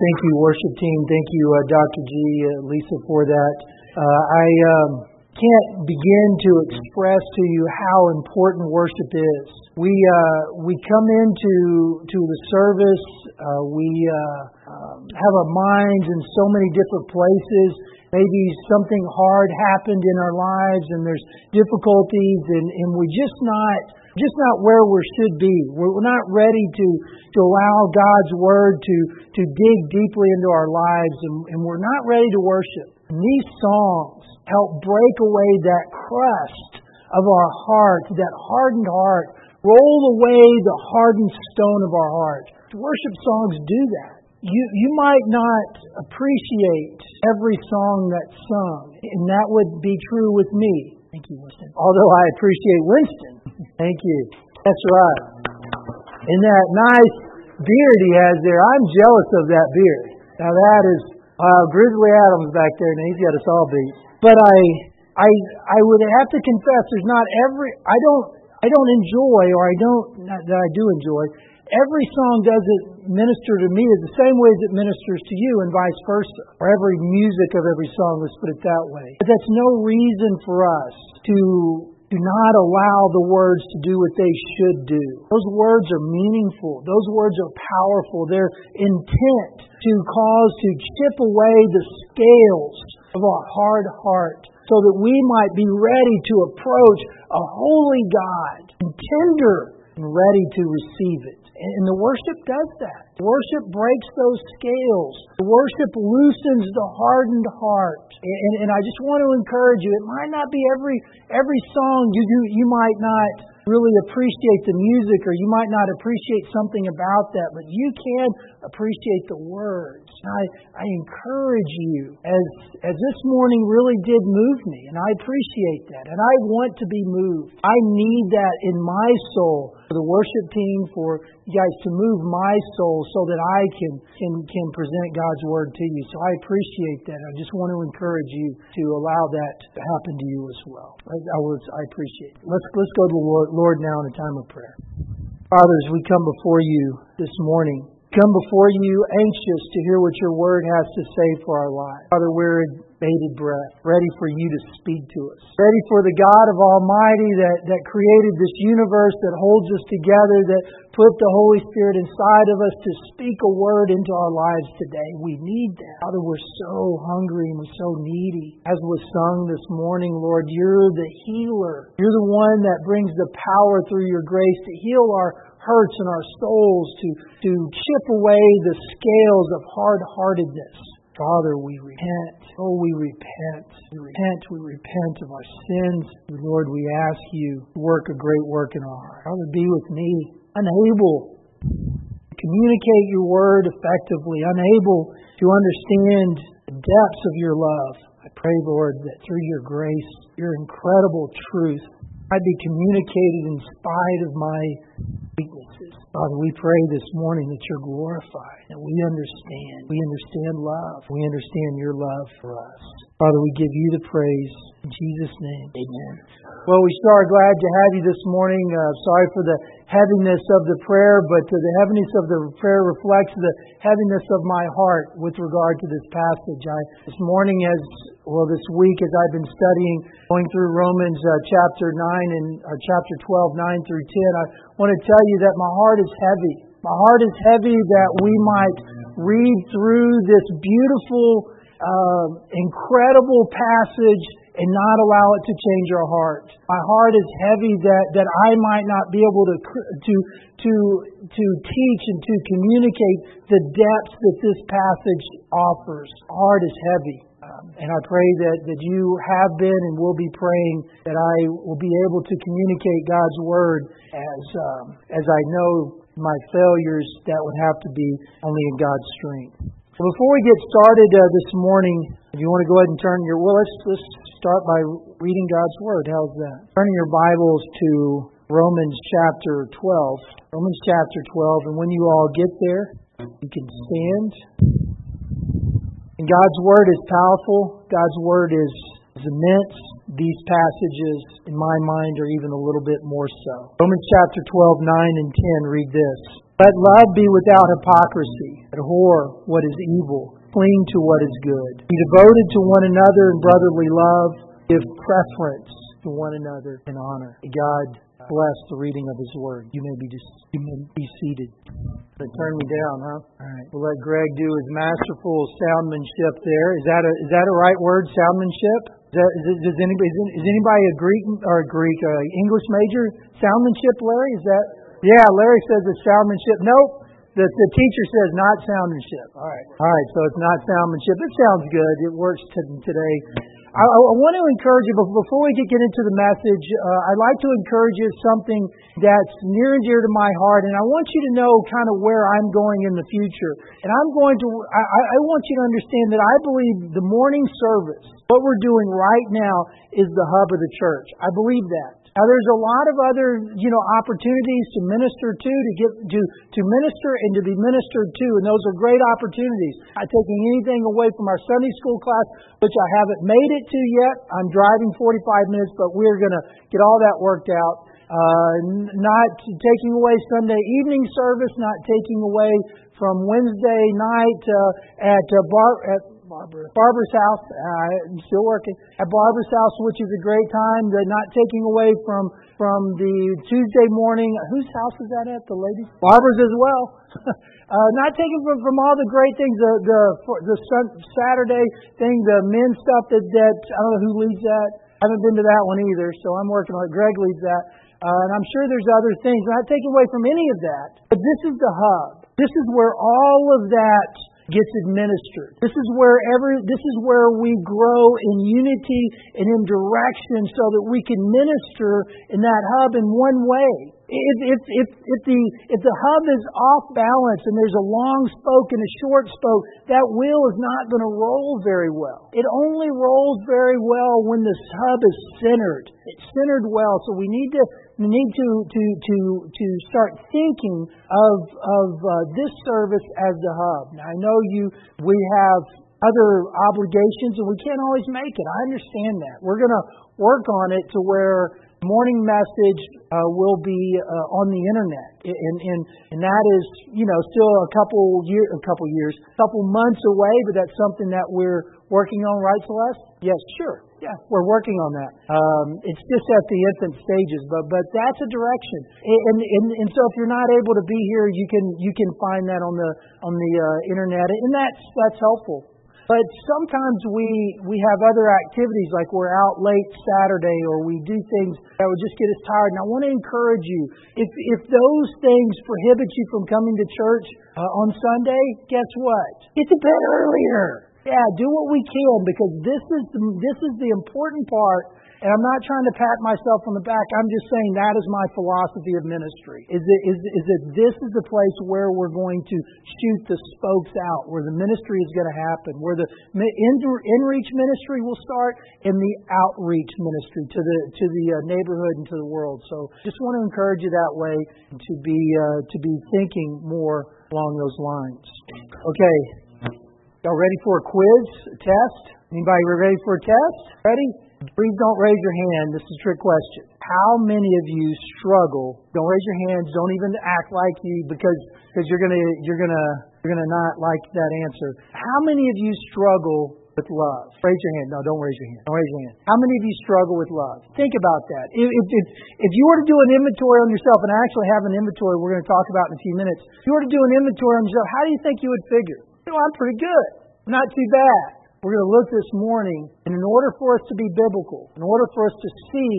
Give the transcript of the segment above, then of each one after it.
Thank you, worship team. Thank you, Dr. G, Lisa, for that. I can't begin to express to you how important worship is. We come into the service. We have our minds in so many different places. Maybe something hard happened in our lives, and there's difficulties, and we're just not where we should be. We're not ready to allow God's Word to dig deeply into our lives, and we're not ready to worship. And these songs help break away that crust of our heart, that hardened heart, roll away the hardened stone of our heart. Worship songs do that. You might not appreciate every song that's sung, and that would be true with me. Thank you, Winston. Although I appreciate Winston. Thank you. That's right. And that nice beard he has there, I'm jealous of that beard. Now that is Grizzly Adams back there, and he's got us all beat. But I would have to confess, there's not I don't enjoy, or not that I do enjoy. Every song doesn't minister to me the same way as it ministers to you, and vice versa. Or every music of every song, let's put it that way. But that's no reason for us to not allow the words to do what they should do. Those words are meaningful. Those words are powerful. They're intent to cause to chip away the scales of our hard heart, so that we might be ready to approach a holy God, and tender and ready to receive it. And the worship does that. The worship breaks those scales. The worship loosens the hardened heart. And I just want to encourage you, it might not be every song you might not really appreciate the music, or you might not appreciate something about that, but you can appreciate the words. I encourage you, as this morning really did move me, and I appreciate that, and I want to be moved. I need that in my soul, for the worship team, for you guys to move my soul so that I can present God's Word to you. So I appreciate that. I just want to encourage you to allow that to happen to you as well. I appreciate it. Let's go to the Lord now in a time of prayer. Father, as we come before you this morning, come before you anxious to hear what your Word has to say for our lives. Father, we're in bated breath, ready for you to speak to us. Ready for the God of Almighty that created this universe, that holds us together, that put the Holy Spirit inside of us to speak a word into our lives today. We need that. Father, we're so hungry and we're so needy. As was sung this morning, Lord, you're the healer. You're the one that brings the power through your grace to heal our hurts in our souls, to chip away the scales of hard-heartedness. Father, we repent. Oh, we repent. We repent of our sins. Lord, we ask you to work a great work in our heart. Father, be with me, unable to communicate your word effectively, unable to understand the depths of your love. I pray, Lord, that through your grace, your incredible truth, might be communicated in spite of my weaknesses. Father, we pray this morning that you're glorified, that we understand. We understand love. We understand your love for us. Father, we give you the praise. In Jesus' name, amen. Well, we sure are glad to have you this morning. Sorry for the heaviness of the prayer, but the heaviness of the prayer reflects the heaviness of my heart with regard to this passage. This week, as I've been studying, going through Romans chapter 9 and chapter 12, 9 through 10, I want to tell you that my heart is heavy. My heart is heavy that we might read through this beautiful, incredible passage and not allow it to change our heart. My heart is heavy that I might not be able to teach and to communicate the depths that this passage offers. My heart is heavy. And I pray that you have been and will be praying that I will be able to communicate God's Word as I know my failures, that would have to be only in God's strength. So before we get started this morning, if you want to go ahead and let's start by reading God's Word. How's that? Turning your Bibles to Romans chapter 12. Romans chapter 12, and when you all get there, you can stand. And God's Word is powerful. God's Word is immense. These passages, in my mind, are even a little bit more so. Romans chapter 12, 9 and 10 read this. Let love be without hypocrisy. Abhor what is evil. Cling to what is good. Be devoted to one another in brotherly love. Give preference to one another in honor. May God bless the reading of His Word. You may be seated. Turn me down, huh? All right. We'll let Greg do his masterful soundmanship there. Is that a right word, soundmanship? Is anybody a Greek English major? Soundmanship, Larry? Is that? Yeah, Larry says it's soundmanship. Nope. The teacher says not soundmanship. All right. So it's not soundmanship. It sounds good. It works today. I want to encourage you, but before we get into the message, I'd like to encourage you something that's near and dear to my heart, and I want you to know kind of where I'm going in the future. And I want you to understand that I believe the morning service, what we're doing right now, is the hub of the church. I believe that. Now, there's a lot of other, opportunities to minister to minister and to be ministered to, and those are great opportunities. I'm not taking anything away from our Sunday school class, which I haven't made it to yet. I'm driving 45 minutes, but we're going to get all that worked out. Not taking away Sunday evening service, not taking away from Wednesday night at Barbara's house. I'm still working at Barbara's house, which is a great time. Not taking away from the Tuesday morning. Whose house is that at? The ladies? Barbara's as well. Not taking from all the great things. The Saturday thing, the men's stuff that I don't know who leads that. I haven't been to that one either, so I'm working on it. Greg leads that. And I'm sure there's other things. Not taking away from any of that. But this is the hub. This is where all of that gets administered. This is where we grow in unity and in direction so that we can minister in that hub in one way. If the hub is off balance and there's a long spoke and a short spoke, that wheel is not going to roll very well. It only rolls very well when the hub is centered. It's centered well. So we need to start thinking of this service as the hub. Now, I know we have other obligations and we can't always make it. I understand that. We're going to work on it to where morning message will be on the internet, and that is still a couple months away, but that's something that we're working on, right, Celeste? Yes, sure. Yeah, we're working on that. It's just at the infant stages, but that's a direction. And so if you're not able to be here, you can find that on the internet, and that's helpful. But sometimes we have other activities, like we're out late Saturday, or we do things that would just get us tired. And I want to encourage you, if those things prohibit you from coming to church on Sunday, guess what? Get to bed earlier. Yeah, do what we can, because this is the important part. And I'm not trying to pat myself on the back. I'm just saying that is my philosophy of ministry. Is that this is the place where we're going to shoot the spokes out, where the ministry is going to happen, where the in-reach ministry will start, and the outreach ministry to the neighborhood and to the world. So just want to encourage you that way to be thinking more along those lines. Okay, y'all ready for a quiz, a test? Anybody ready for a test? Ready? Please don't raise your hand. This is a trick question. How many of you struggle? Don't raise your hands. Don't even act like you, because you're gonna not like that answer. How many of you struggle with love? Raise your hand. No, don't raise your hand. Don't raise your hand. How many of you struggle with love? Think about that. If you were to do an inventory on yourself, and I actually have an inventory we're going to talk about in a few minutes. If you were to do an inventory on yourself, how do you think you would figure? I'm pretty good. Not too bad. We're going to look this morning, and in order for us to be biblical, in order for us to see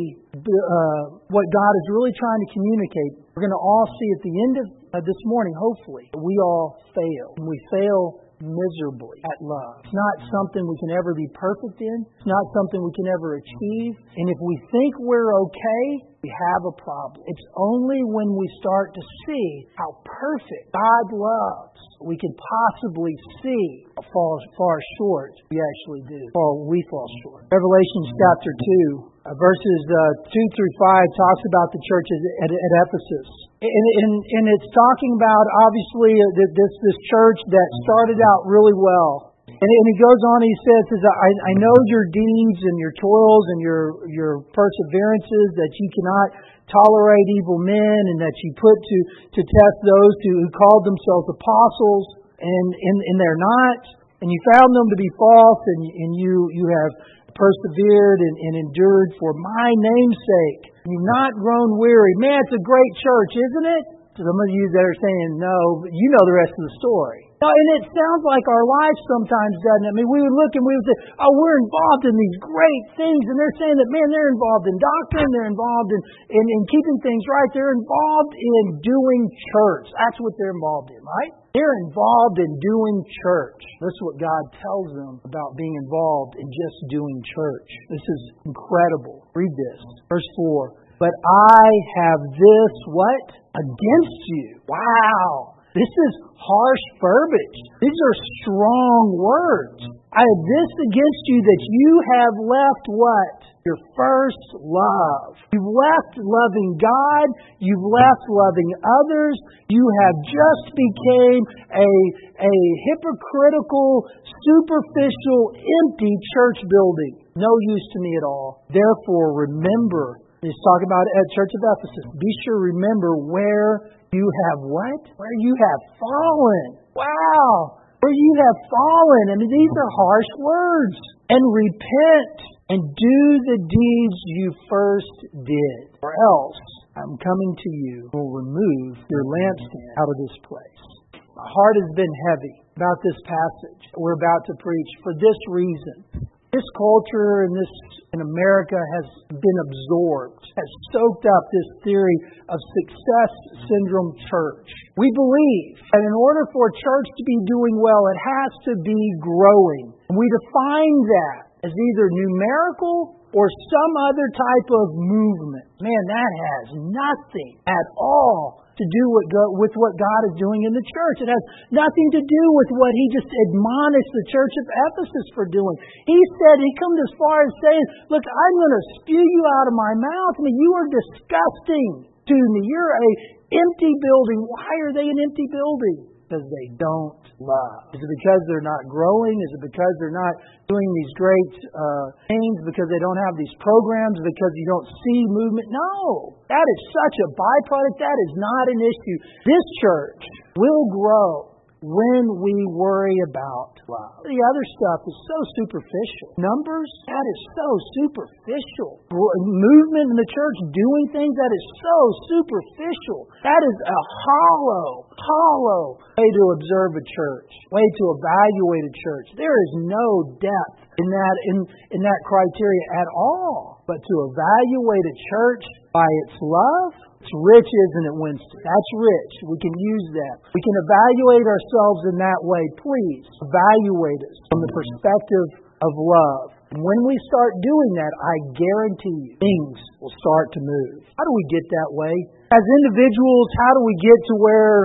what God is really trying to communicate, we're going to all see at the end of this morning, hopefully, that we all fail. And we fail miserably at love. It's not something we can ever be perfect in. It's not something we can ever achieve. And if we think we're okay, we have a problem. It's only when we start to see how perfect God loves, we can possibly see how far short we actually do. Or we fall short. Revelation chapter 2, verses 2 through 5 talks about the church at Ephesus. And it's talking about, obviously, this church that started out really well. And he goes on, he says, I know your deeds and your toils and your perseverances, that you cannot tolerate evil men, and that you put to test those who called themselves apostles, and they're not. And you found them to be false, and you have persevered and endured for my name's sake. You've not grown weary. Man, it's a great church, isn't it? Some of you that are saying no, but you know the rest of the story. And it sounds like our life sometimes, doesn't it? I mean, we would look and we would say, oh, we're involved in these great things. And they're saying that, man, they're involved in doctrine. They're involved in keeping things right. They're involved in doing church. That's what they're involved in, right? They're involved in doing church. This is what God tells them about being involved in just doing church. This is incredible. Read this. Verse 4. But I have this, what? Against you. Wow. This is harsh verbiage. These are strong words. I have this against you, that you have left what? Your first love. You've left loving God. You've left loving others. You have just became a hypocritical, superficial, empty church building. No use to me at all. Therefore, remember, he's talking about at Church of Ephesus, be sure to remember where you have what? Where you have fallen. Wow. Where you have fallen. I mean, these are harsh words. And repent and do the deeds you first did. Or else, I'm coming to you and will remove your lampstand out of this place. My heart has been heavy about this passage we're about to preach for this reason. This culture in America has been absorbed, has soaked up this theory of success syndrome church. We believe that in order for a church to be doing well, it has to be growing. And we define that as either numerical or some other type of movement. Man, that has nothing at all to do with what God is doing in the church. It has nothing to do with what He just admonished the church of Ephesus for doing. He said, He comes as far as saying, look, I'm going to spew you out of my mouth. I mean, you are disgusting to me. You're an empty building. Why are they an empty building? Because they don't love. Is it because they're not growing? Is it because they're not doing these great things? Because they don't have these programs? Because you don't see movement? No. That is such a byproduct. That is not an issue. This church will grow when we worry about love. The other stuff is so superficial. Numbers, that is so superficial. Movement in the church, doing things, that is so superficial. That is a hollow way to observe a church, way to evaluate a church. There is no depth in that criteria at all. But to evaluate a church by its love, it's rich, isn't it, Winston? That's rich. We can use that. We can evaluate ourselves in that way. Please evaluate us from the perspective of love. And when we start doing that, I guarantee you, things will start to move. How do we get that way? As individuals, how do we get to where,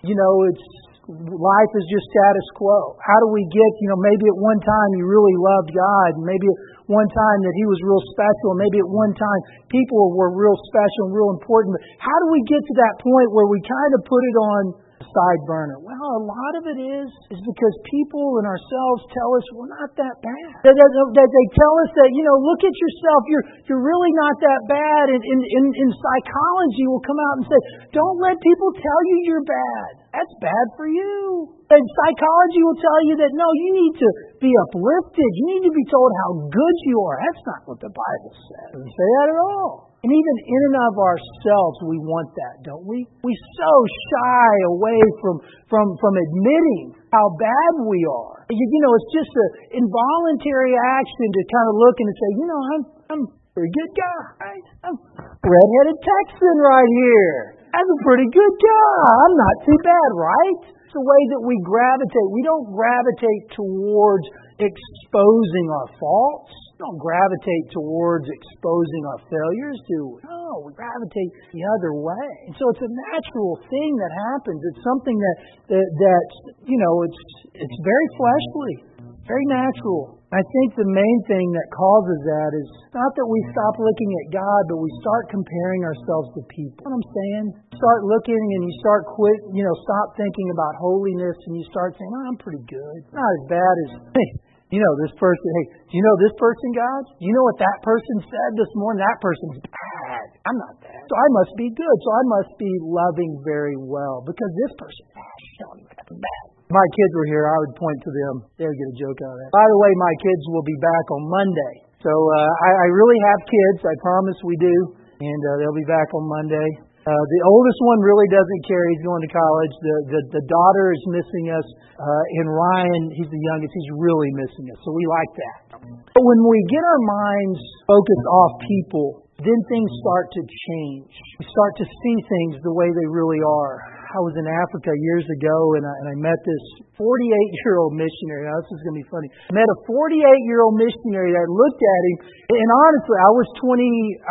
life is just status quo? How do we get, maybe at one time you really loved God, and maybe at one time that He was real special, and maybe at one time people were real special and real important. But how do we get to that point where we kind of put it on the side burner? Well, a lot of it is because people and ourselves tell us we're not that bad. That they tell us that, look at yourself, you're really not that bad. And in psychology, we'll come out and say, don't let people tell you you're bad. That's bad for you. And psychology will tell you that, no, you need to be uplifted. You need to be told how good you are. That's not what the Bible says. It doesn't say that at all. And even in and of ourselves, we want that, don't we? We so shy away from admitting how bad we are. It's just an involuntary action to kind of look and say, I'm a pretty good guy, right? I'm a redheaded Texan right here. I'm a pretty good guy. I'm not too bad, right? It's the way that we gravitate. We don't gravitate towards exposing our faults. We don't gravitate towards exposing our failures, do we? No, we gravitate the other way. And so it's a natural thing that happens. It's something that it's very fleshly, very natural. I think the main thing that causes that is not that we stop looking at God, but we start comparing ourselves to people. You know what I'm saying? Start looking and you start stop thinking about holiness and you start saying, I'm pretty good. Not as bad as You know this person. Hey, do you know this person, God? Do you know what that person said this morning? That person's bad. I'm not bad. So I must be good. So I must be loving very well because this person is bad. If my kids were here, I would point to them. They would get a joke out of that. By the way, my kids will be back on Monday. So I really have kids. I promise we do. And they'll be back on Monday. The oldest one really doesn't care. He's going to college. The daughter is missing us. And Ryan, he's the youngest. He's really missing us. So we like that. But when we get our minds focused off people, then things start to change. We start to see things the way they really are. I was in Africa years ago, and I met this 48-year-old missionary. Now, this is going to be funny. I met a 48-year-old missionary that looked at him, and honestly, I was 19,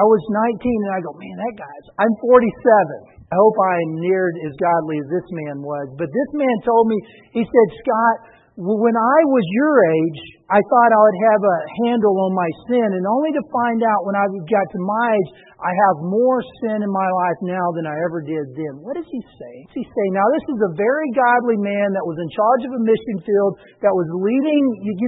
and I go, man, I'm 47. I hope I am near as godly as this man was. But this man told me, he said, Scott, when I was your age, I thought I would have a handle on my sin, and only to find out when I got to my age, I have more sin in my life now than I ever did then. What is he saying? What's he saying? Now, this is a very godly man that was in charge of a mission field, that was leading,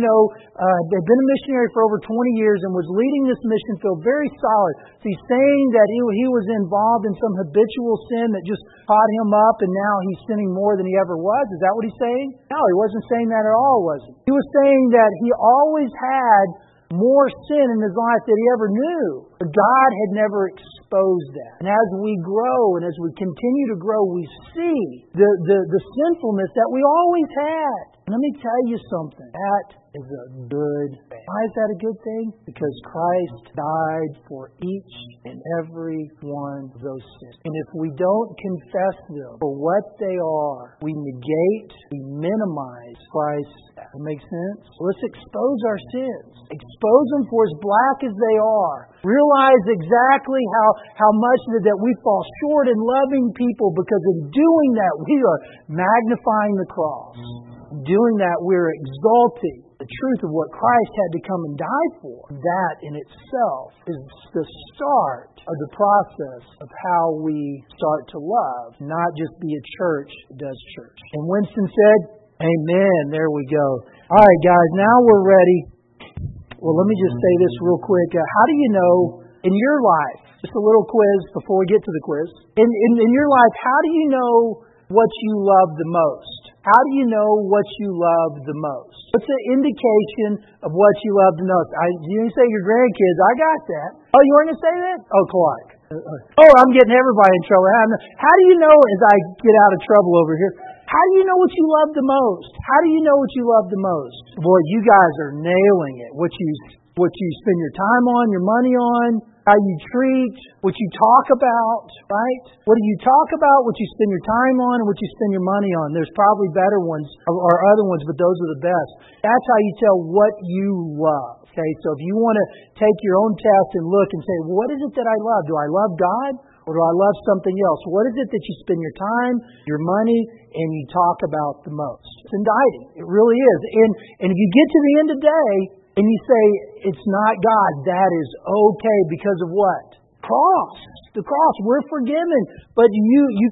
they'd been a missionary for over 20 years and was leading this mission field, very solid. So he's saying that he was involved in some habitual sin that just caught him up, and now he's sinning more than he ever was. Is that what he's saying? No, he wasn't saying that at all, was he? He was saying that he always had more sin in his life than he ever knew. But God had never exposed that. And as we grow and as we continue to grow, we see the sinfulness that we always had. Let me tell you something. That is a good thing. Why is that a good thing? Because Christ died for each and every one of those sins. And if we don't confess them for what they are, we negate, we minimize Christ's death. That makes sense? Let's expose our sins. Expose them for as black as they are. Realize exactly how much that we fall short in loving people, because in doing that, we are magnifying the cross. In doing that, we're exalting the truth of what Christ had to come and die for. That in itself is the start of the process of how we start to love, not just be a church that does church. And Winston said, amen. There we go. All right, guys, now we're ready. Well, let me just say this real quick. How do you know in your life, just a little quiz before we get to the quiz, in your life, how do you know what you love the most? How do you know what you love the most? What's the indication of what you love the most? You didn't say your grandkids. I got that. Oh, you weren't going to say that? Oh, Clark. Oh, I'm getting everybody in trouble. How do you know, as I get out of trouble over here, how do you know what you love the most? How do you know what you love the most? Boy, you guys are nailing it. What you spend your time on, your money on, how you treat, what you talk about, right? What do you talk about, what you spend your time on, and what you spend your money on? There's probably better ones or other ones, but those are the best. That's how you tell what you love. Okay, so if you want to take your own test and look and say, what is it that I love? Do I love God? Or do I love something else? What is it that you spend your time, your money, and you talk about the most? It's indicting. It really is. And if you get to the end of the day and you say, it's not God, that is okay because of what? Cross. The cross. We're forgiven. But you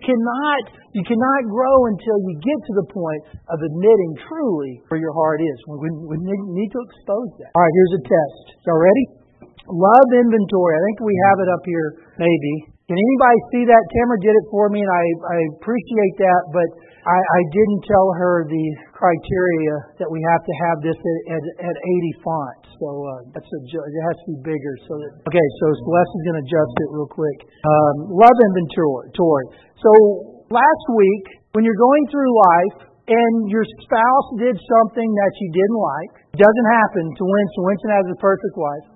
cannot grow until you get to the point of admitting truly where your heart is. We need to expose that. All right, here's a test. Y'all ready? Love inventory. I think we have it up here, maybe. Can anybody see that? Tamara did it for me, and I appreciate that, but I didn't tell her the criteria that we have to have this at 80 font. So it has to be bigger. Okay, so Celeste is going to adjust it real quick. Love inventory. So last week, when you're going through life and your spouse did something that you didn't like, it doesn't happen to Winston. Winston has a perfect wife.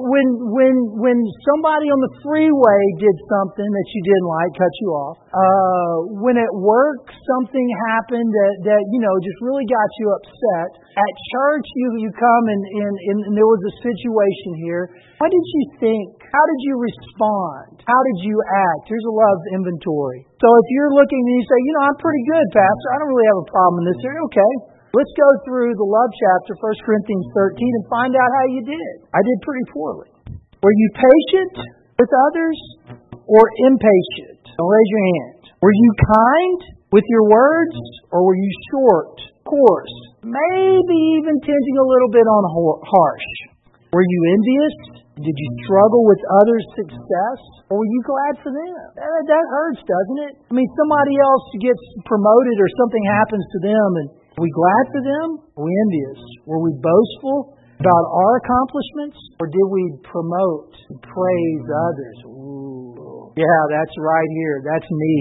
When somebody on the freeway did something that you didn't like, cut you off. When at work something happened that just really got you upset. At church you come and there was a situation here. What did you think? How did you respond? How did you act? Here's a love inventory. So if you're looking and you say, I'm pretty good, Pastor. I don't really have a problem in this area. Okay. Let's go through the love chapter, 1 Corinthians 13, and find out how you did. I did pretty poorly. Were you patient with others or impatient? Don't raise your hand. Were you kind with your words or were you short Of course. Maybe even tinting a little bit on harsh. Were you envious? Did you struggle with others' success? Or were you glad for them? That hurts, doesn't it? I mean, somebody else gets promoted or something happens to them, and are we glad for them? Were we envious? Were we boastful about our accomplishments? Or did we promote and praise others? Ooh. Yeah, that's right here. That's me.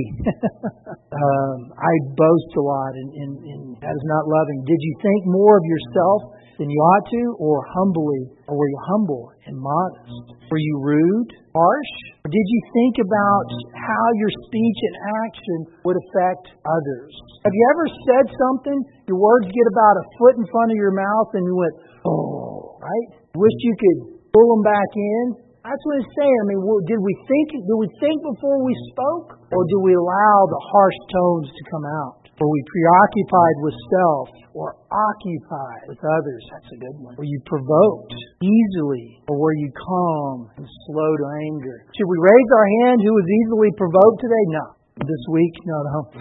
I boast a lot, and that is not loving. Did you think more of yourself than you ought to, or were you humble and modest? Were you rude, harsh? Or did you think about how your speech and action would affect others? Have you ever said something, your words get about a foot in front of your mouth, and you went, oh, right? Wish you could pull them back in? That's what it's saying. I mean, did we think before we spoke? Or did we allow the harsh tones to come out? Were we preoccupied with self or occupied with others? That's a good one. Were you provoked easily, or were you calm and slow to anger? Should we raise our hand who was easily provoked today? No. This week? No.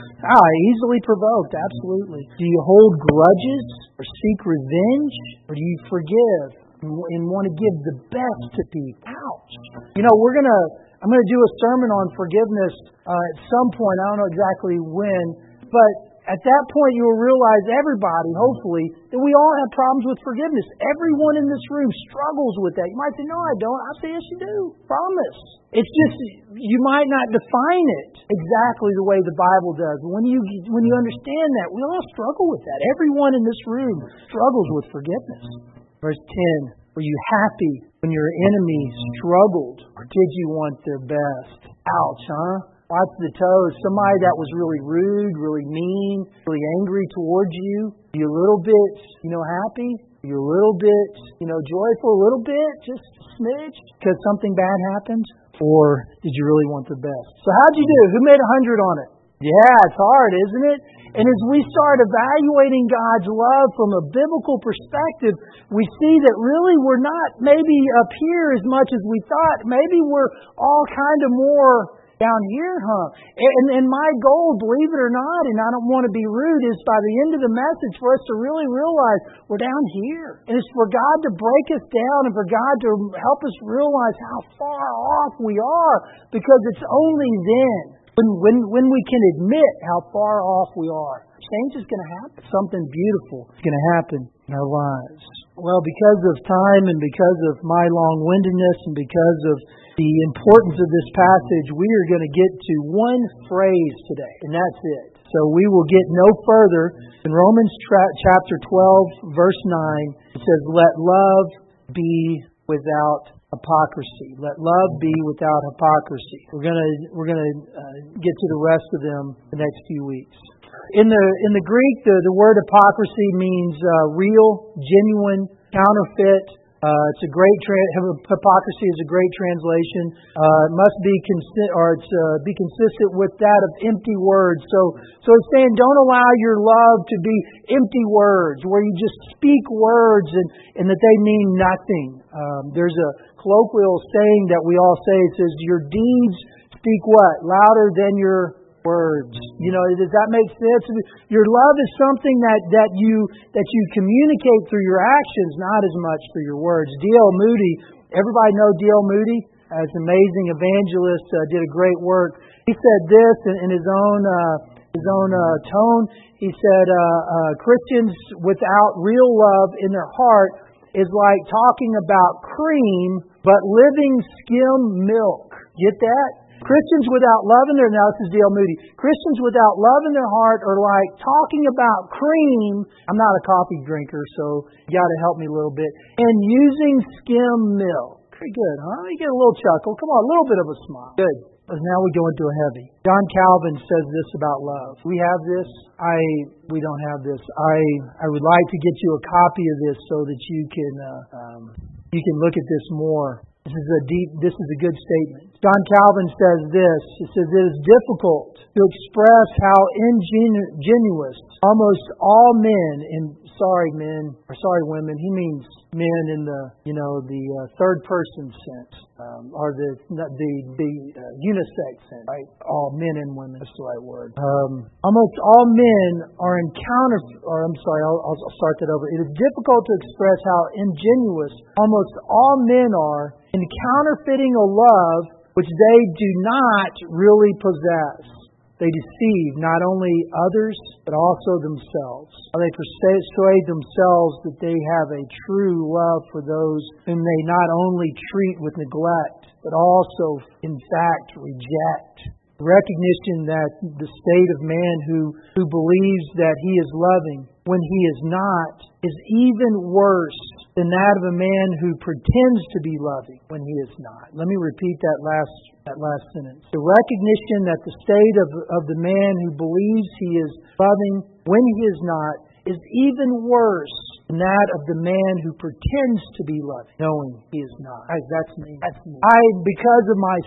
Easily provoked, absolutely. Do you hold grudges or seek revenge? Or do you forgive and want to give the best to people? Ouch. You know, I'm going to do a sermon on forgiveness at some point. I don't know exactly when, but at that point you will realize, everybody, hopefully, that we all have problems with forgiveness. Everyone in this room struggles with that. You might say, no, I don't. I'll say, yes, you do. Promise. It's just, you might not define it exactly the way the Bible does. When you understand that, we all struggle with that. Everyone in this room struggles with forgiveness. Verse 10, were you happy when your enemy struggled, or did you want their best? Ouch, huh? Watch the toes. Somebody that was really rude, really mean, really angry towards you. Are you a little bit, happy? Are you a little bit, joyful? A little bit? Just a smidge? Because something bad happened? Or did you really want the best? So how'd you do? Who made 100 on it? Yeah, it's hard, isn't it? And as we start evaluating God's love from a biblical perspective, we see that really we're not maybe up here as much as we thought. Maybe we're all kind of more down here, huh? And my goal, believe it or not, and I don't want to be rude, is by the end of the message for us to really realize we're down here. And it's for God to break us down and for God to help us realize how far off we are, because it's only then when we can admit how far off we are, change is going to happen. Something beautiful is going to happen in our lives. Well, because of time and because of my long-windedness and because of the importance of this passage, we are going to get to one phrase today, and that's it. So we will get no further. In Romans chapter 12, verse 9, it says, let love be without hypocrisy. Let love be without hypocrisy. We're gonna get to the rest of them the next few weeks. In the Greek, the word hypocrisy means real, genuine, counterfeit. It's a great hypocrisy is a great translation. It must be be consistent with that of empty words. So it's saying, don't allow your love to be empty words where you just speak words and that they mean nothing. There's a colloquial saying that we all say. It says, your deeds speak what? Louder than your words. Does that make sense? Your love is something that you communicate through your actions, not as much through your words. D.L. Moody, everybody know D.L. Moody? As an amazing evangelist, did a great work. He said this in his own tone. He said, Christians without real love in their heart is like talking about cream, but living skim milk. Get that? Christians without love in their, now this is D.L. Moody, Christians without love in their heart are like talking about cream. I'm not a coffee drinker, so you got to help me a little bit. And using skim milk. Pretty good, huh? You get a little chuckle. Come on, a little bit of a smile. Good. But now we go into a heavy. John Calvin says this about love. We have this. We don't have this. I would like to get you a copy of this so that you can look at this more. This is a good statement. John Calvin says this. He says, it is difficult to express how ingenuous almost all men, and women, he means men in the third person sense, or the unisex sense, right? All men and women, that's the right word. Almost all men are I'll start that over. It is difficult to express how ingenuous almost all men are in counterfeiting a love which they do not really possess. They deceive not only others, but also themselves. They persuade themselves that they have a true love for those whom they not only treat with neglect, but also, in fact, reject. Recognition that the state of man who believes that he is loving when he is not is even worse than that of a man who pretends to be loving when he is not. Let me repeat that last sentence. The recognition that the state of the man who believes he is loving when he is not is even worse than that of the man who pretends to be loving, knowing he is not. That's me. Because of my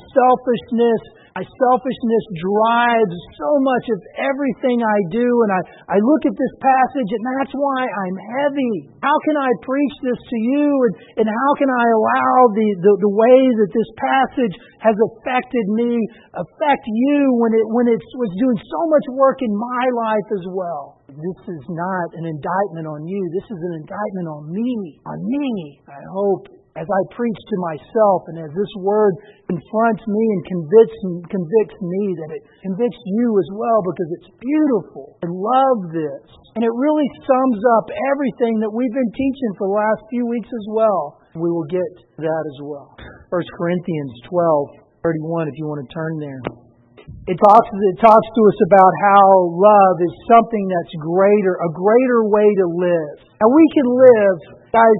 selfishness drives so much of everything I do, and I look at this passage, and that's why I'm heavy. How can I preach this to you, and how can I allow the way that this passage has affected me affect you when it was doing so much work in my life as well? This is not an indictment on you. This is an indictment on me. I hope as I preach to myself and as this word confronts me and convicts me, that it convicts you as well, because it's beautiful. I love this. And it really sums up everything that we've been teaching for the last few weeks as well. We will get to that as well. 1 Corinthians 12:31, if you want to turn there. It talks to us about how love is something that's a greater way to live. Now we can live, guys,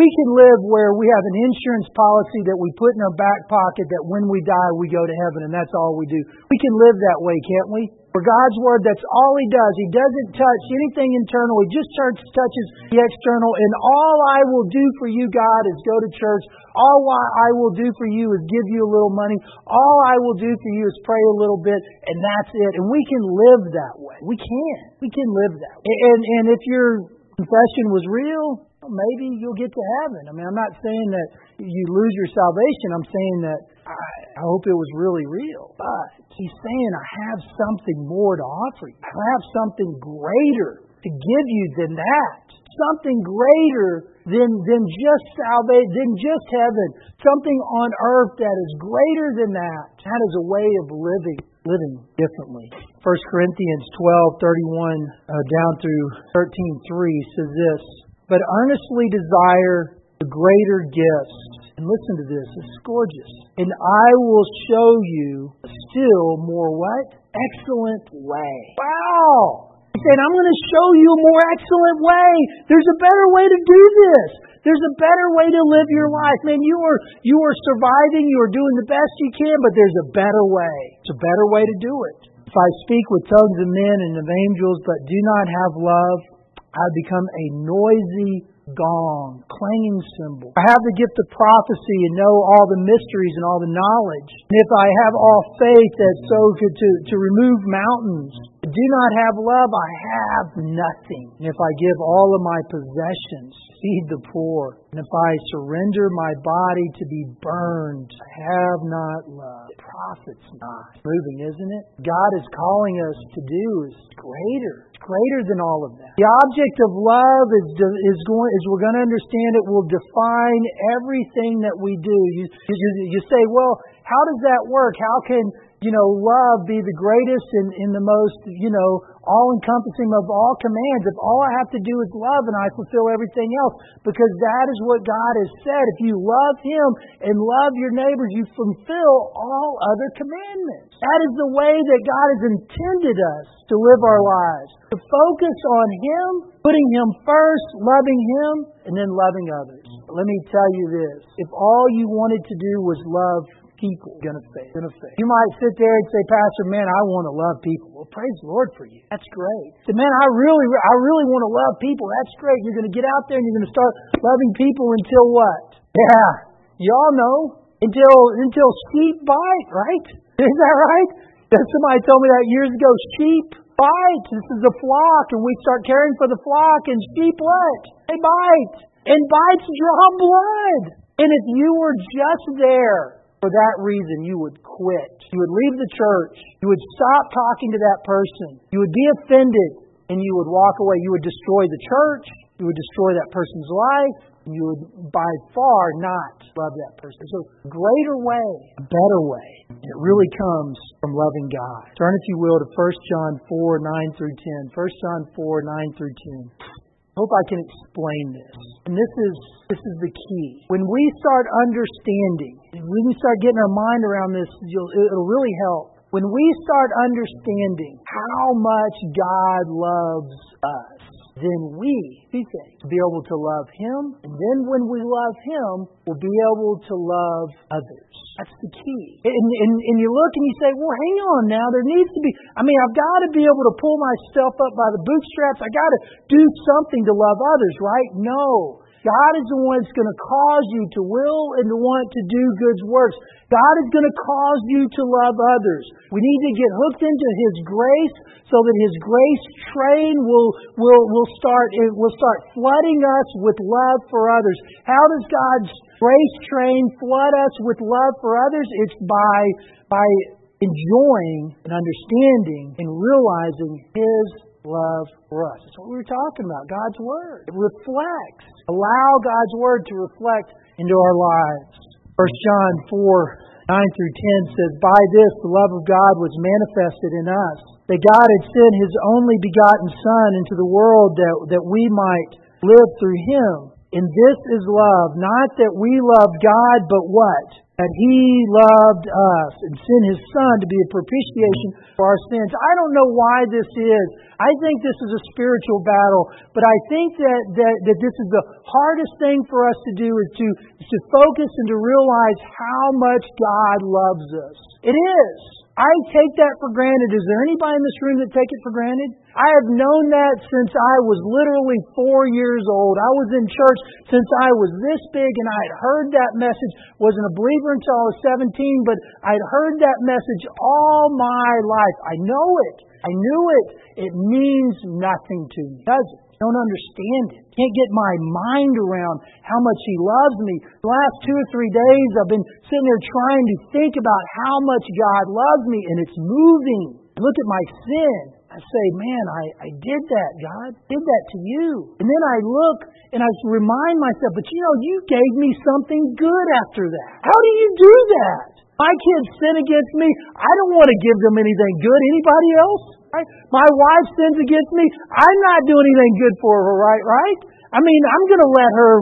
where we have an insurance policy that we put in our back pocket that when we die we go to heaven and that's all we do. We can live that way, can't we? For God's Word, that's all He does. He doesn't touch anything internal. He just touches the external. And all I will do for you, God, is go to church. All I will do for you is give you a little money. All I will do for you is pray a little bit, and that's it. And we can live that way. We can. We can live that way. And if your confession was real, maybe you'll get to heaven. I mean, I'm not saying that you lose your salvation. I'm saying that I hope it was really real. But He's saying I have something more to offer you. I have something greater to give you than that. Something greater than just salvation, than just heaven. Something on earth that is greater than that. That is a way of living differently. 1 Corinthians 12:31 down through 13:3 says this: but earnestly desire the greater gifts. And listen to this, it's gorgeous. And I will show you a still more what? Excellent way. Wow! He said, I'm going to show you a more excellent way. There's a better way to do this. There's a better way to live your life. Man, you are surviving, you are doing the best you can, but there's a better way. It's a better way to do it. If I speak with tongues of men and of angels, but do not have love, I become a noisy gong, clanging cymbal. I have the gift of prophecy and know all the mysteries and all the knowledge. And if I have all faith that's so good to remove mountains, but do not have love, I have nothing. And if I give all of my possessions, feed the poor, and if I surrender my body to be burned, I have not love, it profits not. Moving, isn't it? God is calling us to do is greater. It's greater than all of that. The object of love is we're going to understand it will define everything that we do. You say, well, how does that work? How can love be the greatest and the most, all-encompassing of all commands? If all I have to do is love and I fulfill everything else, because that is what God has said. If you love Him and love your neighbors, you fulfill all other commandments. That is the way that God has intended us to live our lives. To focus on Him, putting Him first, loving Him, and then loving others. But let me tell you this. If all you wanted to do was love people, you're going to fail. You might sit there and say, Pastor, man, I want to love people. Well, praise the Lord for you. That's great. Say, man, I really want to love people. That's great. You're going to get out there and you're going to start loving people until what? Yeah. You all know. until sheep bite, right? Is that right? Somebody told me that years ago. Sheep bite. This is a flock, and we start caring for the flock, and sheep what? They bite. And bites draw blood. And if you were just there for that reason, you would quit. You would leave the church. You would stop talking to that person. You would be offended, and you would walk away. You would destroy the church. You would destroy that person's life. And you would by far not love that person. So a greater way, a better way. It really comes from loving God. Turn, if you will, to 1 John 4, 9 through 10. 1 John 4, 9 through 10. I hope I can explain this. And this is the key. When we start understanding, when we start getting our mind around this, it'll really help. When we start understanding how much God loves us, then we, two things, be able to love Him, and then when we love Him, we'll be able to love others. That's the key. And you look and you say, well, hang on now, there needs to be, I've got to be able to pull myself up by the bootstraps. I got to do something to love others, right? No. God is the one that's going to cause you to will and to want to do good works. God is going to cause you to love others. We need to get hooked into His grace so that His grace train will start flooding us with love for others. How does God's grace train flood us with love for others? It's by enjoying and understanding and realizing His love for us. That's what we were talking about, God's Word. It reflects. Allow God's Word to reflect into our lives. 1 John 4, 9 through 10 says, by this the love of God was manifested in us, that God had sent His only begotten Son into the world that we might live through Him. And this is love, not that we loved God, but what? That He loved us and sent His Son to be a propitiation for our sins. I don't know why this is. I think this is a spiritual battle, but I think that this is the hardest thing for us to do is to focus and to realize how much God loves us. It is. I take that for granted. Is there anybody in this room that take it for granted? I have known that since I was literally 4 years old. I was in church since I was this big, and I had heard that message. Wasn't a believer until I was 17, but I'd heard that message all my life. I know it. I knew it. It means nothing to me, does it? I don't understand it. Can't get my mind around how much He loves me. The last 2 or 3 days I've been sitting there trying to think about how much God loves me, and it's moving. Look at my sin. I say, man, I did that, God. I did that to you. And then I look and I remind myself, but you gave me something good after that. How do you do that? My kids sin against me. I don't want to give them anything good. Anybody else? Right? My wife sins against me. I'm not doing anything good for her, right? I'm going to let her,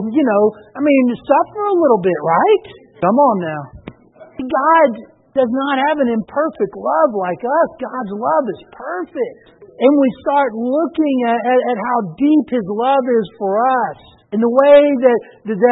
suffer a little bit, right? Come on now. God does not have an imperfect love like us. God's love is perfect. And we start looking at how deep His love is for us. In the way that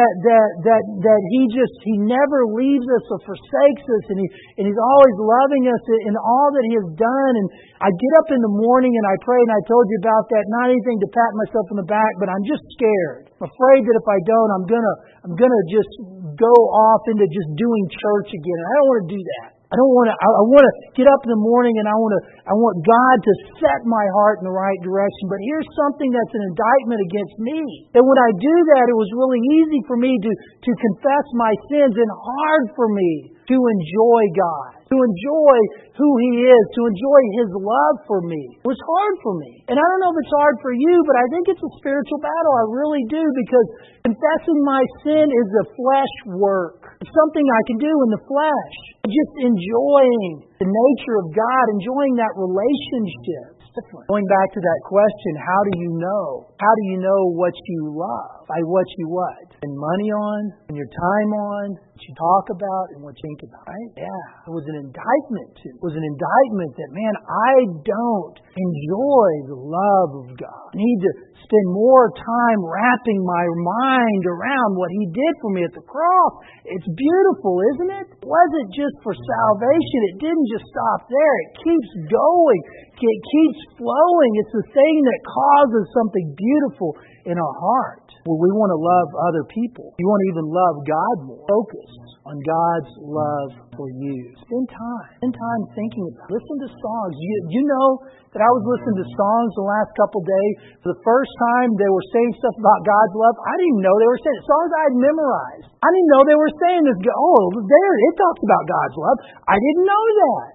He never leaves us or forsakes us, and He's always loving us in all that He has done. And I get up in the morning and I pray, and I told you about that. Not anything to pat myself on the back, but I'm just scared. I'm afraid that if I don't, I'm gonna just go off into just doing church again. And I don't want to do that. I want to get up in the morning and I want God to set my heart in the right direction. But here's something that's an indictment against me. That when I do that, it was really easy for me to confess my sins and hard for me to enjoy God, to enjoy who He is, to enjoy His love for me. It was hard for me. And I don't know if it's hard for you, but I think it's a spiritual battle. I really do, because confessing my sin is a flesh work. It's something I can do in the flesh. Just enjoying the nature of God, enjoying that relationship. Going back to that question, how do you know? How do you know what you love? By what you what? Spend money on, and your time on, what you talk about, and what you think about, right? Yeah. It was an indictment too. It was an indictment that, man, I don't enjoy the love of God. I need to spend more time wrapping my mind around what He did for me at the cross. It's beautiful, isn't it? It wasn't just for salvation. It didn't just stop there. It keeps going. It keeps flowing. It's the thing that causes something beautiful in our heart. Well, we want to love other people. You want to even love God more. Focus on God's love for you. Spend time thinking about it. Listen to songs. You know that I was listening to songs the last couple days. For the first time, they were saying stuff about God's love. I didn't even know they were saying it. Songs I had memorized. I didn't know they were saying this. Oh, there, it talks about God's love. I didn't know that.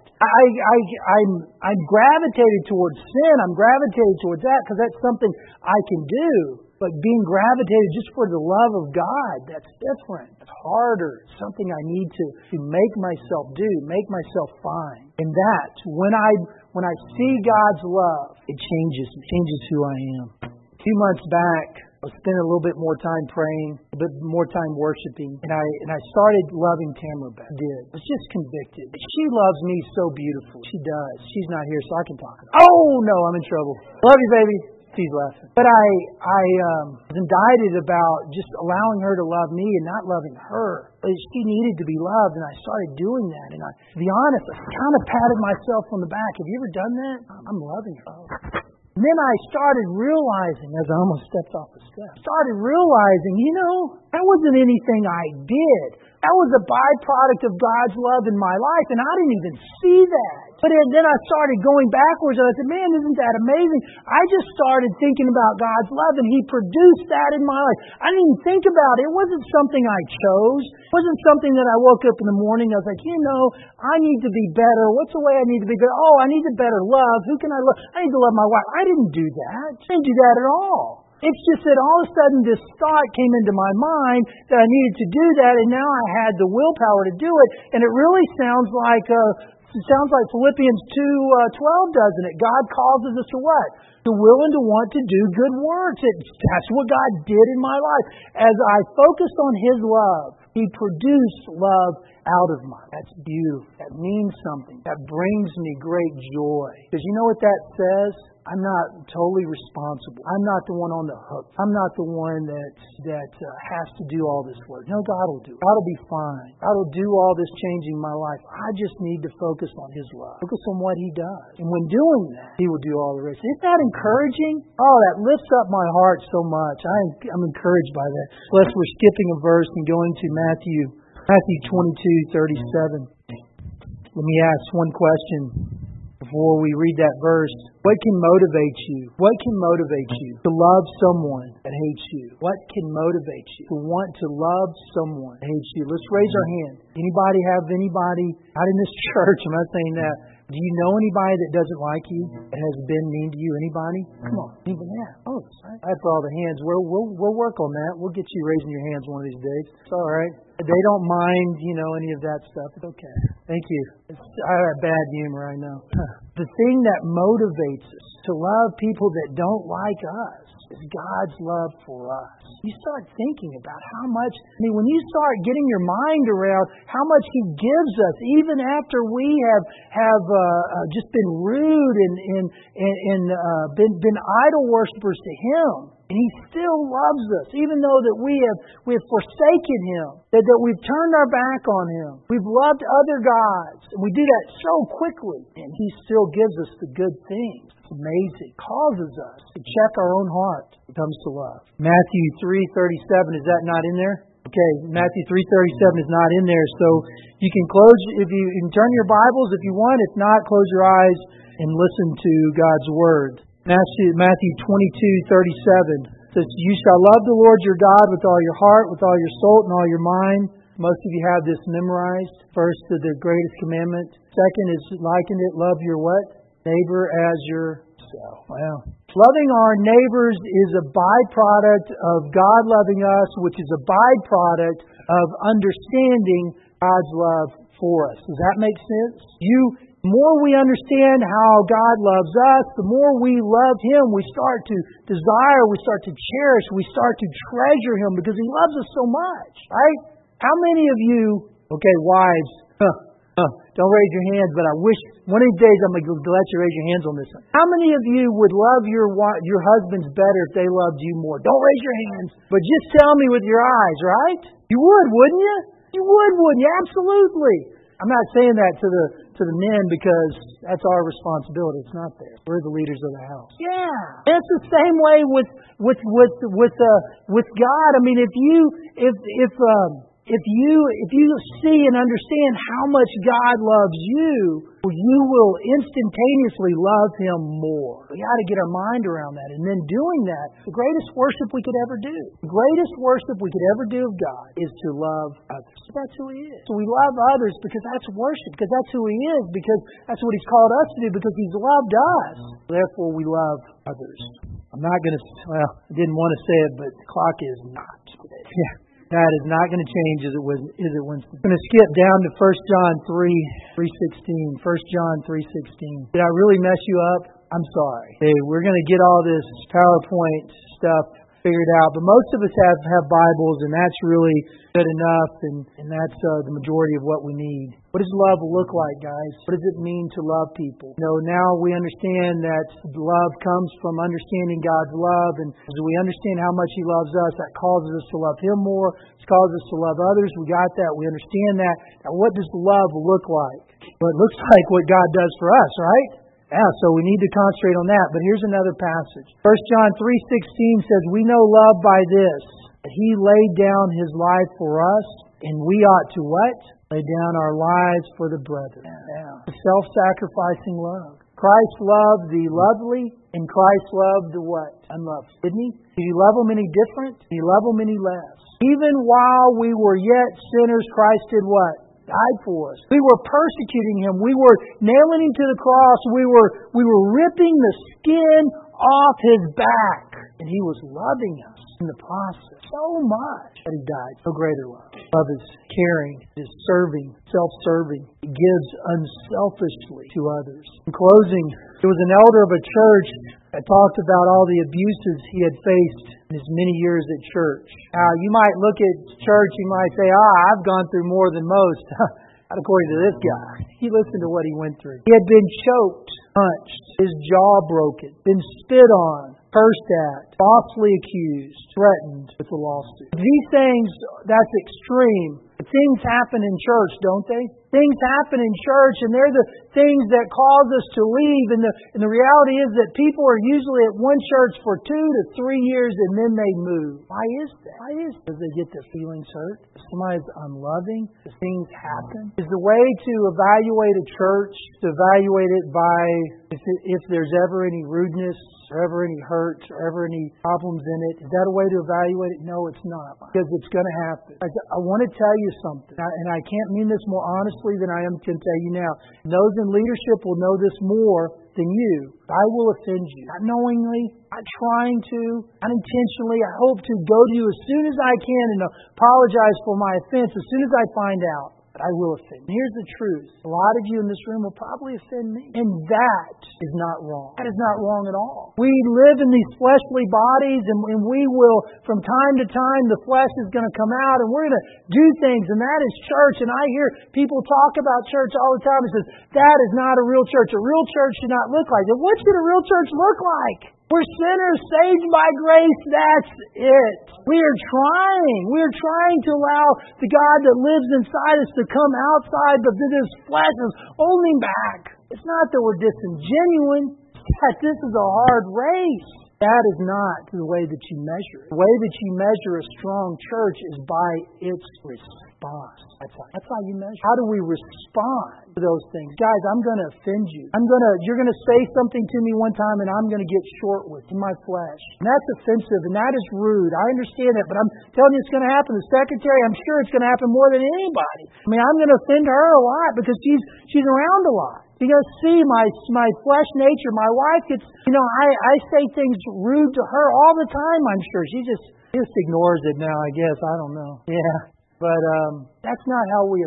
I'm gravitated towards sin. I'm gravitated towards that because that's something I can do. But being gravitated just for the love of God, that's different. It's harder. It's something I need to make myself do, make myself find. And that, when I see God's love, it changes who I am. A few months back, I was spending a little bit more time praying, a bit more time worshiping, and I started loving Tamara back. I did. I was just convicted. She loves me so beautifully. She does. She's not here, so I can talk about it. Oh, no, I'm in trouble. Love you, baby. She's laughing. But I was indicted about just allowing her to love me and not loving her. She needed to be loved, and I started doing that. And to be honest, I kind of patted myself on the back. Have you ever done that? I'm loving her. And then I started realizing, as I almost stepped off the step, that wasn't anything I did. That was a byproduct of God's love in my life, and I didn't even see that. But then I started going backwards, and I said, man, isn't that amazing? I just started thinking about God's love, and He produced that in my life. I didn't even think about it. It wasn't something I chose. It wasn't something that I woke up in the morning, I was like, I need to be better. What's the way I need to be better? Oh, I need to better love. Who can I love? I need to love my wife. I didn't do that. I didn't do that at all. It's just that all of a sudden this thought came into my mind that I needed to do that, and now I had the willpower to do it. And it really sounds like Philippians 2:12, doesn't it? God causes us to what? To will and to want to do good works. That's what God did in my life. As I focused on His love, He produced love out of mine. That's beautiful. That means something. That brings me great joy. Because you know what that says? I'm not totally responsible. I'm not the one on the hook. I'm not the one that has to do all this work. No, God will do it. God will be fine. God will do all this changing my life. I just need to focus on His love. Focus on what He does. And when doing that, He will do all the rest. Isn't that encouraging? Oh, that lifts up my heart so much. I'm encouraged by that. Unless we're skipping a verse and going to Matthew 22:37. Let me ask one question before we read that verse. What can motivate you? What can motivate you to love someone that hates you? What can motivate you to want to love someone that hates you? Let's raise our hand. Anybody have anybody out in this church? I'm not saying that. Do you know anybody that doesn't like you, that has been mean to you? Anybody? Come on, even that. Oh, that's for all the hands. We'll work on that. We'll get you raising your hands one of these days. It's all right. They don't mind, any of that stuff. It's okay. Thank you. I have bad humor, I know. The thing that motivates us to love people that don't like us is God's love for us. You start thinking about how much, when you start getting your mind around how much He gives us, even after we have just been rude and been idol worshipers to Him. And He still loves us, even though that we have forsaken Him, that we've turned our back on Him. We've loved other gods. And we do that so quickly. And He still gives us the good things. It's amazing. It causes us to check our own heart when it comes to love. Matthew 3:37, is that not in there? Okay, Matthew 3:37 is not in there. So you can you can turn your Bibles if you want. If not, close your eyes and listen to God's Word. Matthew 22:37 says, "You shall love the Lord your God with all your heart, with all your soul, and all your mind." Most of you have this memorized. First, the greatest commandment. Second is likened it, love your what? Neighbor as yourself. Wow. Loving our neighbors is a byproduct of God loving us, which is a byproduct of understanding God's love for us. Does that make sense? The more we understand how God loves us, the more we love Him, we start to desire, we start to cherish, we start to treasure Him because He loves us so much, right? How many of you, wives, don't raise your hands, but I wish one of these days I'm going to let you raise your hands on this one. How many of you would love your husbands better if they loved you more? Don't raise your hands, but just tell me with your eyes, right? You would, wouldn't you? You would, wouldn't you? Absolutely. I'm not saying that to to the men because that's our responsibility. It's not theirs. We're the leaders of the house. Yeah, and it's the same way with God. I mean, if you see and understand how much God loves you, you will instantaneously love Him more. We got to get our mind around that. And then doing that, the greatest worship we could ever do, the greatest worship we could ever do of God is to love others. That's who He is. So we love others because that's worship, because that's who He is, because that's what He's called us to do, because He's loved us. Therefore, we love others. I'm not going to, I didn't want to say it, but the clock is not today. Yeah. That is not going to change as it was. Winston? I'm going to skip down to 1 John 3:16. 1 John 3:16. Did I really mess you up? I'm sorry. Hey, we're going to get all this PowerPoint stuff figured out, but most of us have Bibles, and that's really good enough, and that's the majority of what we need. What does love look like, guys? What does it mean to love people? Now we understand that love comes from understanding God's love, and as we understand how much He loves us, that causes us to love Him more. It causes us to love others. We got that. We understand that. Now, what does love look like? Well, it looks like what God does for us, right? Yeah, so we need to concentrate on that. But here's another passage. 1 John 3:16 says, "We know love by this, that He laid down His life for us, and we ought to" what? Lay down our lives for the brethren. Yeah. Self-sacrificing love. Christ loved the lovely, and Christ loved the what? Unlovely. Didn't He? Did He love them any different? Did He love them any less? Even while we were yet sinners, Christ did what? Died for us. We were persecuting Him. We were nailing Him to the cross. We were ripping the skin off His back. And He was loving us in the process so much that He died. No greater love. Love is caring, is serving, self-serving. It gives unselfishly to others. In closing, there was an elder of a church that talked about all the abuses he had faced in his many years at church. Now, you might look at church, you might say, I've gone through more than most. Not according to this guy. He listened to what he went through. He had been choked, punched, his jaw broken, been spit on, cursed at, falsely accused, threatened with a lawsuit. These things, that's extreme. But things happen in church, don't they? Things happen in church, and they're the things that cause us to leave. And the reality is that people are usually at one church for 2 to 3 years, and then they move. Why is that? Why is it? Because they get their feelings hurt. If somebody's unloving, if things happen. Is the way to evaluate a church to evaluate it by if there's ever any rudeness, or ever any hurt, or ever any problems in it? Is that a way to evaluate it? No, it's not. Because it's going to happen. I want to tell you something, and I can't mean this more honestly than I can tell you now. Those in leadership will know this more than you. I will offend you. Not knowingly, not trying to, not intentionally. I hope to go to you as soon as I can and apologize for my offense as soon as I find out. But I will offend. And here's the truth. A lot of you in this room will probably offend me. And that is not wrong. That is not wrong at all. We live in these fleshly bodies, and we will, from time to time, the flesh is going to come out, and we're going to do things, and that is church. And I hear people talk about church all the time and says, that is not a real church. A real church should not look like that. What should a real church look like? We're sinners saved by grace. That's it. We are trying to allow the God that lives inside us to come outside, but this flesh is holding back. It's not that we're disingenuine. It's that this is a hard race. That is not the way that you measure it. The way that you measure a strong church is by its response. That's how you measure. How do we respond to those things? Guys, I'm going to offend you. You're going to say something to me one time, and I'm going to get short with in my flesh. And that's offensive, and that is rude. I understand that, but I'm telling you it's going to happen. The secretary, I'm sure it's going to happen more than anybody. I mean, I'm going to offend her a lot because she's around a lot. You're going to see my flesh nature. My wife gets, I say things rude to her all the time, I'm sure. She just ignores it now, I guess. I don't know. Yeah. But that's not how we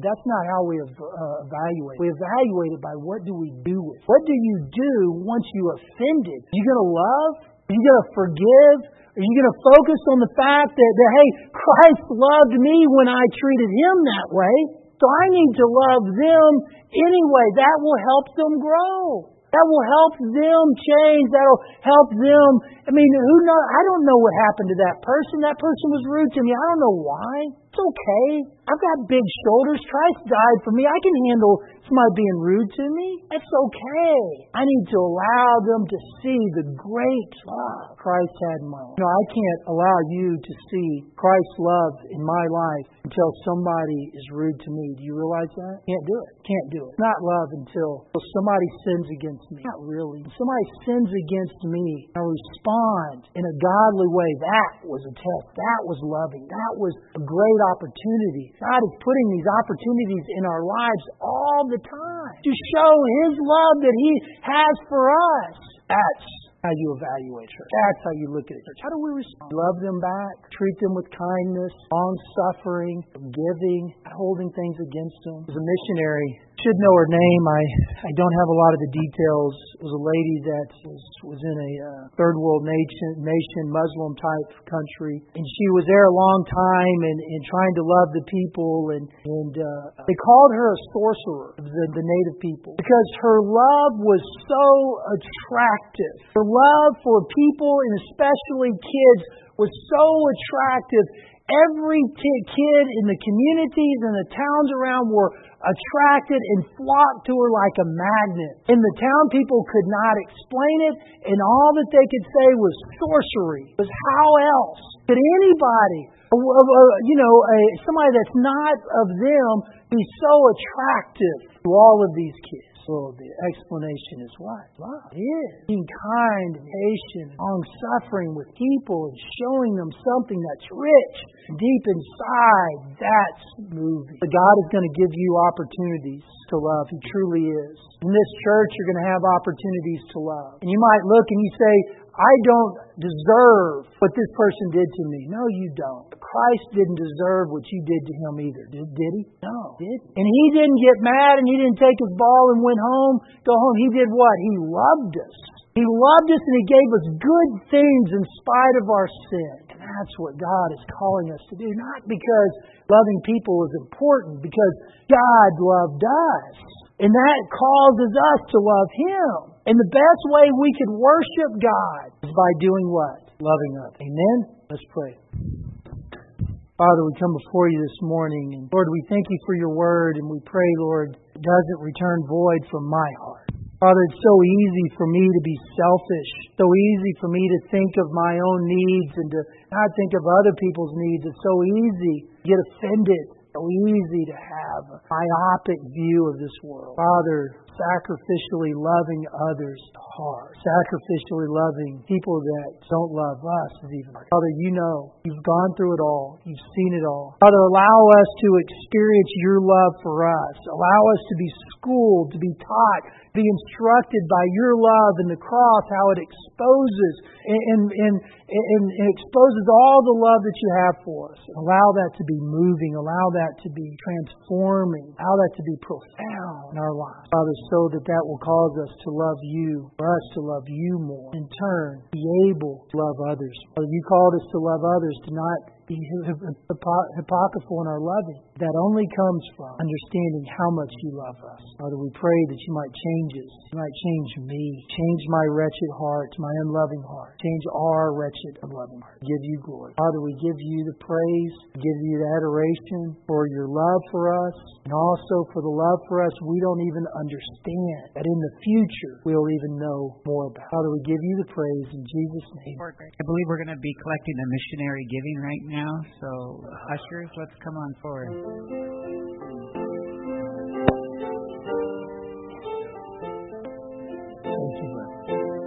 evaluate. We evaluate it by what do we do with it. What do you do once you offended? Are you going to love? Are you going to forgive? Are you going to focus on the fact that, hey, Christ loved me when I treated Him that way? So I need to love them anyway. That will help them grow. That will help them change. That will help them. I mean, who knows? I don't know what happened to that person. That person was rude to me. I don't know why. It's okay. I've got big shoulders. Christ died for me. I can handle somebody being rude to me. It's okay. I need to allow them to see the great love Christ had in my life. I can't allow you to see Christ's love in my life until somebody is rude to me. Do you realize that? Can't do it. Can't do it. Not love until somebody sins against me. Not really. When somebody sins against me, I respond in a godly way. That was a test. That was loving. That was a great opportunity. God is putting these opportunities in our lives all the time to show His love that He has for us. That's how you evaluate church. That's how you look at church. How do we respond? Love them back, treat them with kindness, long-suffering, forgiving, holding things against them. As a missionary, should know her name. I don't have a lot of the details. It was a lady that was in a third world nation, Muslim type country, and she was there a long time and trying to love the people, and they called her a sorcerer, the native people, because her love was so attractive. Her love for people, and especially kids, was so attractive. Every kid in the communities and the towns around were attracted and flocked to her like a magnet. And the town people could not explain it, and all that they could say was sorcery. It was how else could anybody, somebody that's not of them, be so attractive to all of these kids? So the explanation is what? Love. It is. Being kind and patient, long-suffering with people and showing them something that's rich, deep inside. That's moving. But God is going to give you opportunities to love. He truly is. In this church, you're going to have opportunities to love. And you might look and you say, I don't deserve what this person did to me. No, you don't. Christ didn't deserve what you did to Him either. Did He? No. Did He? And He didn't get mad and He didn't take His ball and go home. He did what? He loved us. He loved us and He gave us good things in spite of our sin. And that's what God is calling us to do. Not because loving people is important, because God loved us. And that causes us to love Him. And the best way we could worship God is by doing what? Loving others. Amen? Let's pray. Father, we come before You this morning, and Lord, we thank You for Your word, and we pray, Lord, it doesn't return void from my heart. Father, it's so easy for me to be selfish, so easy for me to think of my own needs and to not think of other people's needs. It's so easy to get offended, so easy to have a myopic view of this world. Father, sacrificially loving others is hard. Sacrificially loving people that don't love us is even hard. Father, You know. You've gone through it all. You've seen it all. Father, allow us to experience Your love for us. Allow us to be schooled, to be taught, be instructed by Your love and the cross, how it exposes and exposes all the love that You have for us. Allow that to be moving. Allow that to be transforming. Allow that to be profound in our lives. Father, so that will cause us to love You, for us to love You more. In turn, be able to love others. Father, You called us to love others, to not be hypocritical in our loving. That only comes from understanding how much You love us. Father, we pray that You might change us. You might change me. Change my wretched heart, my unloving heart. Change our wretched, unloving heart. Give You glory. Father, we give You the praise. We give You the adoration for Your love for us, and also for the love for us we don't even understand, that in the future we'll even know more about. Father, we give You the praise in Jesus' name. I believe we're going to be collecting the missionary giving right now. So, ushers, let's come on forward. Thank You, brother.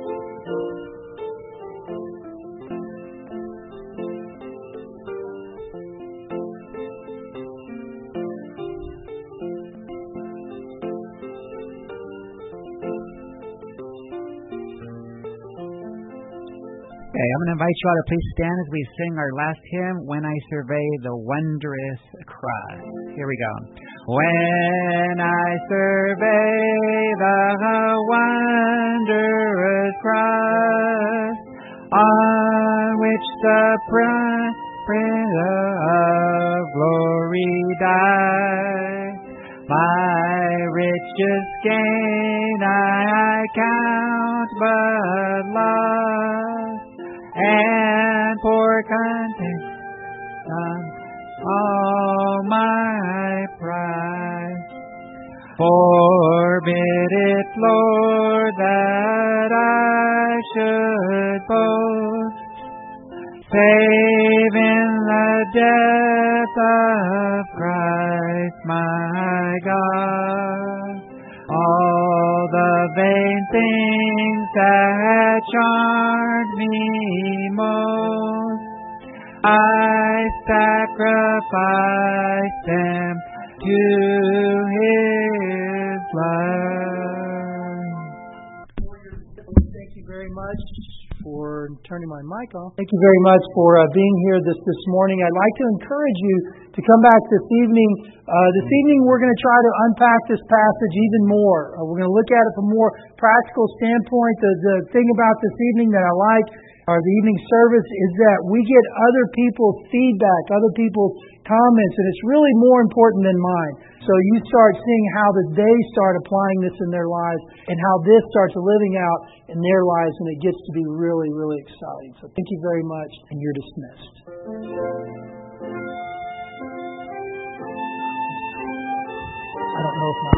Okay, I'm going to invite you all to please stand as we sing our last hymn, When I Survey the Wondrous Cross. Here we go. When I survey the wondrous cross, on which the Prince of Glory died, my richest gain I count but loss, and for content all my price. Forbid it, Lord, that I should boast, save in the death of Christ my God. All the vain things that charmed me most, I sacrifice them to His blood. Thank you very much for turning my mic off. Thank you very much for being here this morning. I'd like to encourage you to come back this evening. This evening we're going to try to unpack this passage even more. We're going to look at it from a more practical standpoint. The thing about this evening that I like, or the evening service, is that we get other people's feedback, other people's comments, and it's really more important than mine. So you start seeing how that they start applying this in their lives and how this starts living out in their lives, and it gets to be really, really exciting. So thank you very much, and you're dismissed. I don't know if my